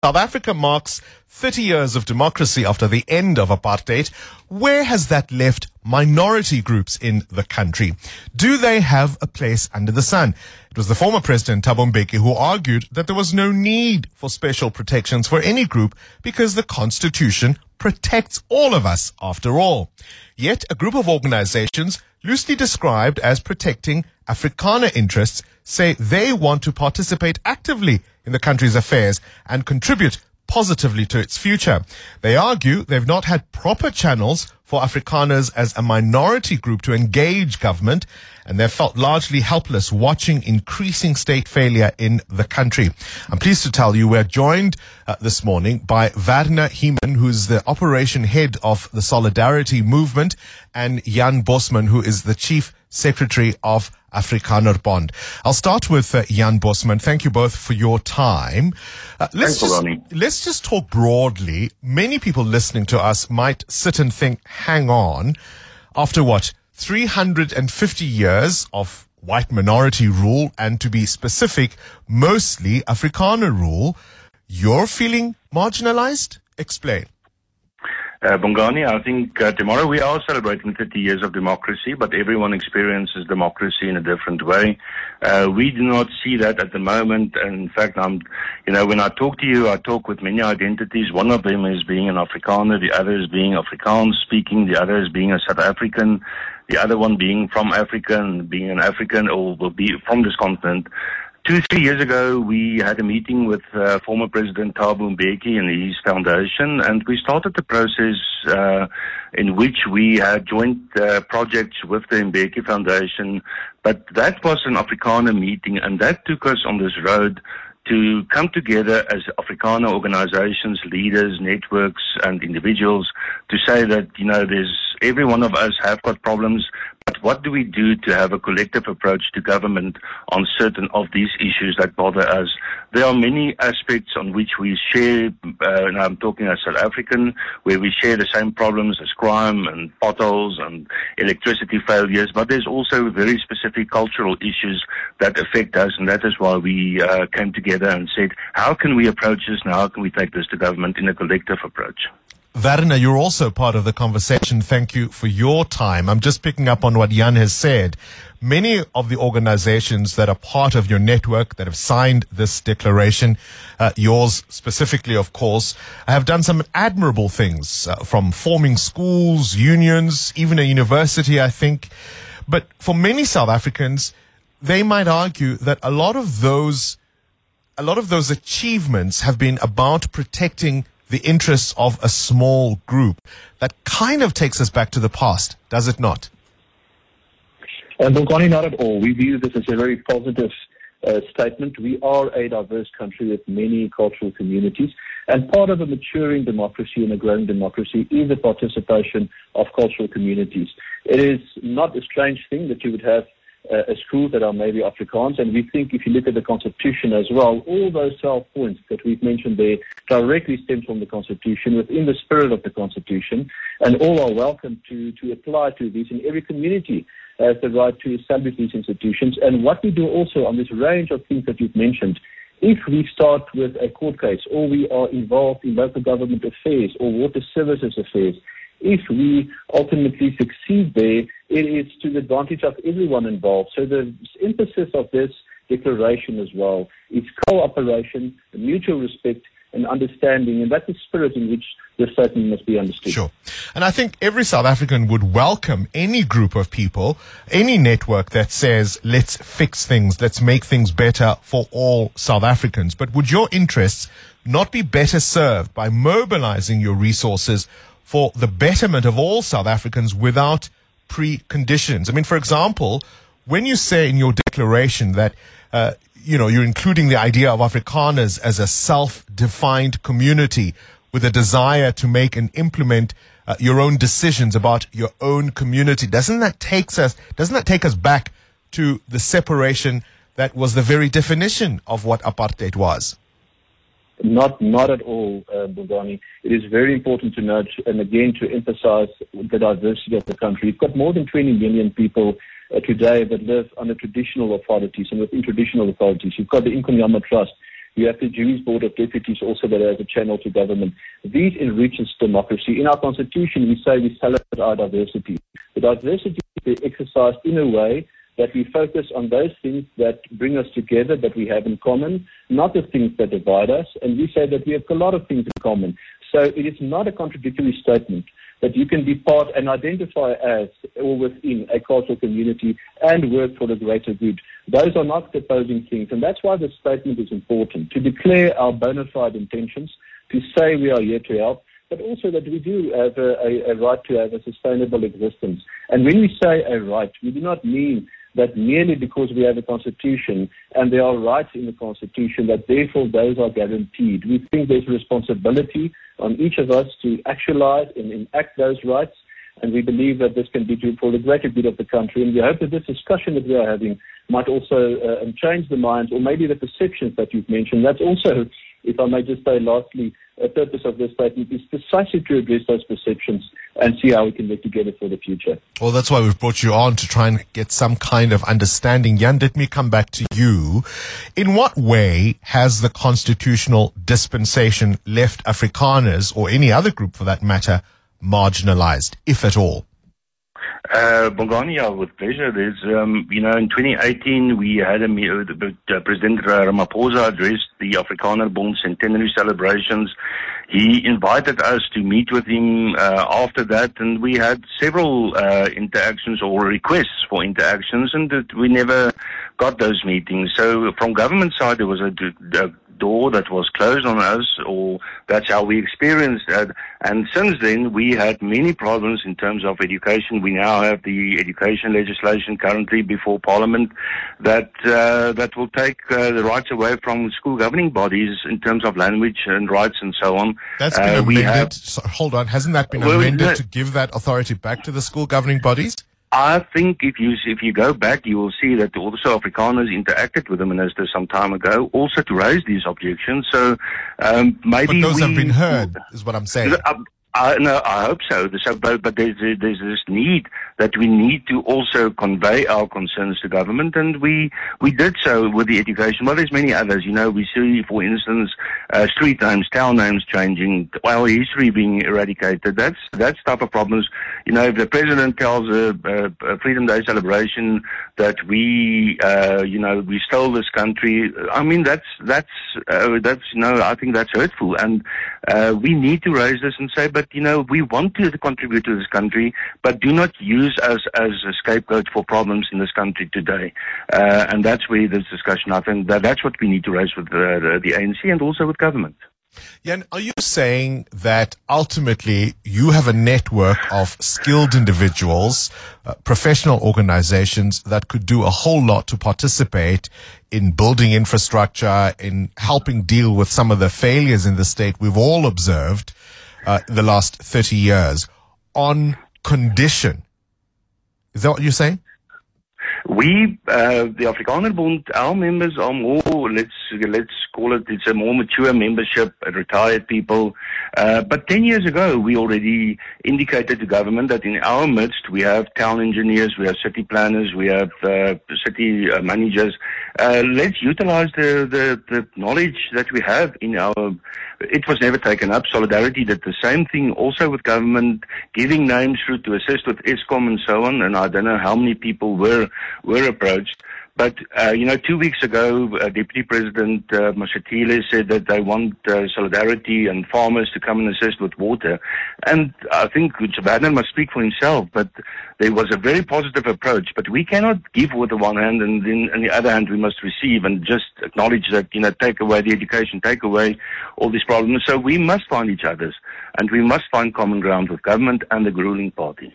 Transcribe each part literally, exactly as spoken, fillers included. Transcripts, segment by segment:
South Africa marks thirty years of democracy after the end of apartheid. Where has that left minority groups in the country? Do they have a place under the sun? It was the former President Thabo Mbeki who argued that there was no need for special protections for any group because the Constitution protects all of us after all. Yet a group of organizations loosely described as protecting Afrikaner interests say they want to participate actively in the country's affairs and contribute positively to its future. They argue they've not had proper channels for Afrikaners as a minority group to engage government, and they've felt largely helpless watching increasing state failure in the country. I'm pleased to tell you we're joined uh, this morning by Werner Heeman, who's the operation head of the Solidarity Movement, and Jan Bosman, who is the chief secretary of Afrikanerbond. I'll start with uh, Jan Bosman. Thank you both for your time. Uh, let's Thanks, just Ronnie. let's just talk broadly. Many people listening to us might sit and think, hang on, after what, three hundred fifty years of white minority rule, and to be specific, mostly Afrikaner rule, you're feeling marginalized? Explain. Uh, Bongani, I think uh, tomorrow we are celebrating thirty years of democracy, but everyone experiences democracy in a different way. Uh, we do not see that at the moment. In fact, I'm, you know, when I talk to you, I talk with many identities. One of them is being an Afrikaner, the other is being Afrikaans speaking, the other is being a South African, the other one being from Africa and being an African or will be from this continent. Two, three years ago, we had a meeting with uh, former President Thabo Mbeki and his foundation, and we started the process uh, in which we had joint uh, projects with the Mbeki Foundation. But that was an Afrikaner meeting, and that took us on this road to come together as Afrikaner organizations, leaders, networks, and individuals to say that, you know, there's every one of us have got problems, but what do we do to have a collective approach to government on certain of these issues that bother us? There are many aspects on which we share, uh, and I'm talking as South African, where we share the same problems as crime and potholes and electricity failures, but there's also very specific cultural issues that affect us, and that is why we uh, came together and said, how can we approach this and how can we take this to government in a collective approach? Werner, you're also part of the conversation. Thank you for your time. I'm just picking up on what Jan has said. Many of the organizations that are part of your network that have signed this declaration, uh, yours specifically, of course, have done some admirable things, uh, from forming schools, unions, even a university, I think. But for many South Africans, they might argue that a lot of those, a lot of those achievements have been about protecting the interests of a small group. That kind of takes us back to the past, does it not? Uh, Bongani, not at all. We view this as a very positive uh, statement. We are a diverse country with many cultural communities, and part of a maturing democracy and a growing democracy is the participation of cultural communities. It is not a strange thing that you would have Uh, a schools that are maybe Afrikaans, and we think if you look at the Constitution as well, all those twelve points that we've mentioned there directly stem from the Constitution, within the spirit of the Constitution, and all are welcome to, to apply to these, and every community has the right to establish these institutions. And what we do also on this range of things that you've mentioned, if we start with a court case, or we are involved in local government affairs or water services affairs, if we ultimately succeed there, it is to the advantage of everyone involved. So the emphasis of this declaration as well is cooperation, mutual respect, and understanding, and that's the spirit in which this statement must be understood. Sure. And I think every South African would welcome any group of people, any network that says, let's fix things, let's make things better for all South Africans. But would your interests not be better served by mobilizing your resources for the betterment of all South Africans without preconditions? I mean, for example, when you say in your declaration that, uh, you know, you're including the idea of Afrikaners as a self-defined community with a desire to make and implement uh, your own decisions about your own community, doesn't that takes us, doesn't that take us back to the separation that was the very definition of what apartheid was? Not not at all, uh, Bongani. It is very important to note, and again to emphasize the diversity of the country. We've got more than twenty million people uh, today that live under traditional authorities and within traditional authorities. You've got the Inkonyama Trust, You have the Jewish Board of Deputies also that has a channel to government. These enriches democracy. In our constitution, we say we celebrate our diversity. The diversity is exercised in a way that we focus on those things that bring us together, that we have in common, not the things that divide us. And we say that we have a lot of things in common. So it is not a contradictory statement that you can be part and identify as or within a cultural community and work for the greater good. Those are not opposing things. And that's why the statement is important, to declare our bona fide intentions, to say we are here to help, but also that we do have a, a, a right to have a sustainable existence. And when we say a right, we do not mean that merely because we have a constitution and there are rights in the constitution that therefore those are guaranteed. We think there's a responsibility on each of us to actualize and enact those rights, and we believe that this can be for the greater good of the country. And we hope that this discussion that we are having might also uh, change the minds, or maybe the perceptions that you've mentioned. That's also, if I may just say lastly, a purpose of this statement is precisely to address those perceptions and see how we can work together for the future. Well, that's why we've brought you on, to try and get some kind of understanding. Jan, let me come back to you. In what way has the constitutional dispensation left Afrikaners, or any other group for that matter, marginalized, if at all? Uh, Bongani, yeah, with pleasure. There's, um, you know, in twenty eighteen, we had a, uh, President Ramaphosa addressed the Afrikaner Bond centenary celebrations. He invited us to meet with him uh, after that, and we had several uh, interactions or requests for interactions, and that we never got those meetings. So from government side, there was a, a door that was closed on us, or that's how we experienced it. And since then, we had many problems in terms of education. We now have the education legislation currently before Parliament that uh, that will take uh, the rights away from school governing bodies in terms of language and rights and so on. That's been uh, amended. We have, so, hold on, hasn't that been well, amended no, to give that authority back to the school governing bodies? I think if you if you go back, you will see that also Afrikaners interacted with the minister some time ago, also to raise these objections. So um, maybe but those we, have been heard, is what I'm saying. Uh, I, no, I hope so. so but, but there's, there's this need that we need to also convey our concerns to government, and we we did so with the education. Well, there's many others. You know, we see, for instance, uh, street names, town names changing, our history being eradicated. That's that's type of problems. You know, if the president tells a, a, a Freedom Day celebration that we, uh, you know, we stole this country, I mean, that's that's uh, that's you know, I think that's hurtful, and uh, we need to raise this and say, but you know, we want to contribute to this country, but do not use us as a scapegoat for problems in this country today. Uh, and that's where this discussion, I think, that that's what we need to raise with the, the, the A N C and also with government. Jan, are you saying that ultimately you have a network of skilled individuals, uh, professional organizations that could do a whole lot to participate in building infrastructure, in helping deal with some of the failures in the state we've all observed uh, the last thirty years, on condition? Is that what you're saying? We, uh, the Afrikaner Bond, our members are more, let's let's call it, it's a more mature membership, retired people. Uh, but ten years ago, we already indicated to government that in our midst, we have town engineers, we have city planners, we have uh, city uh, managers. Uh, let's utilize the, the, the knowledge that we have in our... It was never taken up. Solidarity did the same thing also with government, giving names through to assist with ESCOM and so on. And I don't know how many people were were approached. But, uh, you know, two weeks ago, uh, Deputy President uh, Mashatile said that they want uh, Solidarity and farmers to come and assist with water. And I think Werner must speak for himself, but there was a very positive approach. But we cannot give with the one hand and then on the other hand we must receive, and just acknowledge that, you know, take away the education, take away all these problems. So we must find each other's, and we must find common ground with government and the ruling party.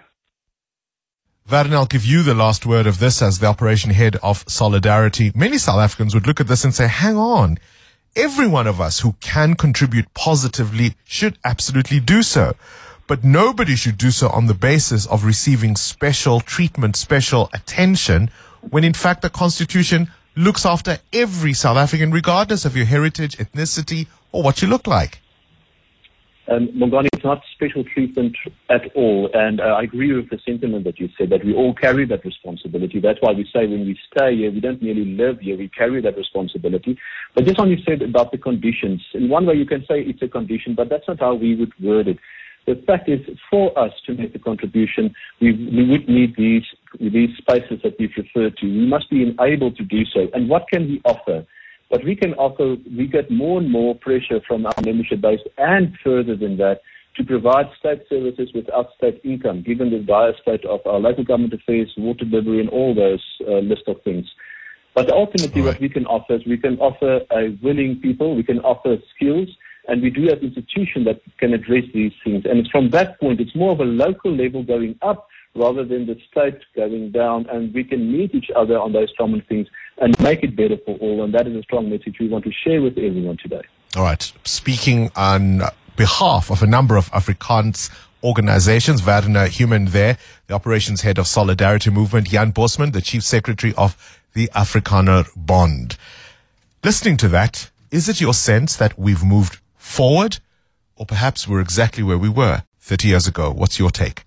Werner, I'll give you the last word of this as the operation head of Solidarity. Many South Africans would look at this and say, hang on, every one of us who can contribute positively should absolutely do so. But nobody should do so on the basis of receiving special treatment, special attention, when in fact the Constitution looks after every South African, regardless of your heritage, ethnicity, or what you look like. Um, Bongani, it's not special treatment at all. And uh, I agree with the sentiment that you said, that we all carry that responsibility. That's why we say when we stay here, we don't merely live here, we carry that responsibility. But just on you said about the conditions, in one way you can say it's a condition, but that's not how we would word it. The fact is, for us to make a contribution, we, we would need these, these spaces that we've referred to. We must be able to do so. And what can we offer? What we can offer, we get more and more pressure from our membership base and further than that to provide state services without state income, given the dire state of our local government affairs, water delivery and all those uh, list of things. But ultimately right. what we can offer is we can offer a willing people, we can offer skills, and we do have institutions that can address these things. And it's from that point, it's more of a local level going up rather than the state going down, and we can meet each other on those common things and make it better for all. And that is a strong message we want to share with everyone today. All right. Speaking on behalf of a number of Afrikaans organizations, Werner Human there, the operations head of Solidarity Movement, Jan Bosman, the chief secretary of the Afrikaner Bond. Listening to that, is it your sense that we've moved forward, or perhaps we're exactly where we were thirty years ago? What's your take?